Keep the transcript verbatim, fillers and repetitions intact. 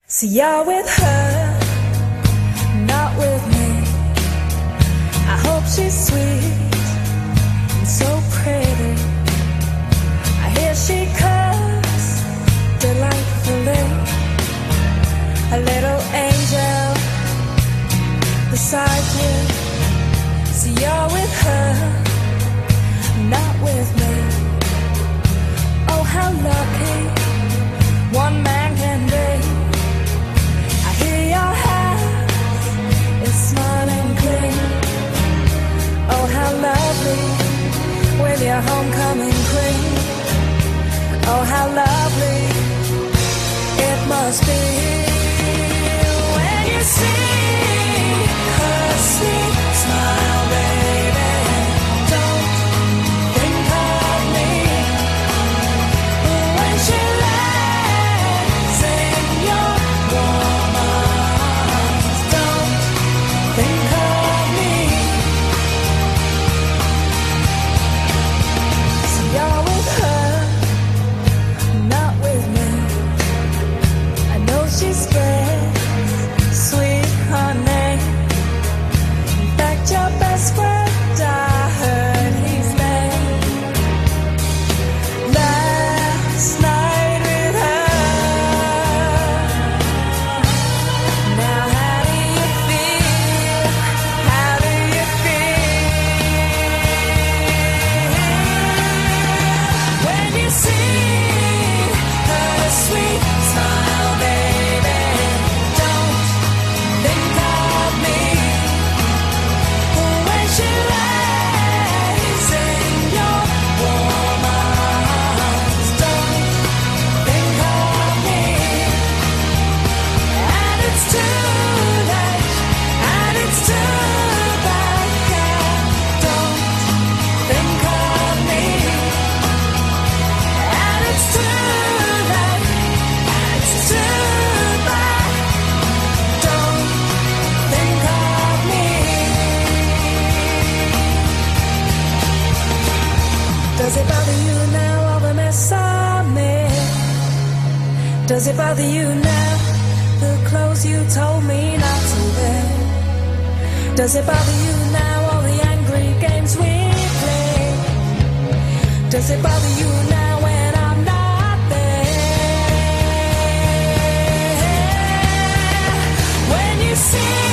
See, you're with her, not with me. I hope she's sweet and so pretty. I hear she cooks delightfully. A little angel beside you. See, you're with her, not with me. Oh, how lucky one man can be. I hear your house is smiling clean. Oh, how lovely with your homecoming queen. Oh, how lovely it must be when you see her sweet smile, baby. Don't think of me when she lands in your warm arms. Don't think of me. So you're with her, not with me. I know she's scared, sweet honey. In fact, your best friend, I heard he's late last night with her. Now how do you feel? How do you feel when you see her sweet smile, baby? Don't think of me when she lays in your warm arms. Don't think of me, and it's too late, and it's too bad. Yeah, don't think of me, and it's too late, and it's too bad. Don't think of me. Does it bother you now, all the mess I made? Does it bother you now, the clothes you told me not to wear? Does it bother you now, all the angry games we play? Does it bother you now when I'm not there? When you see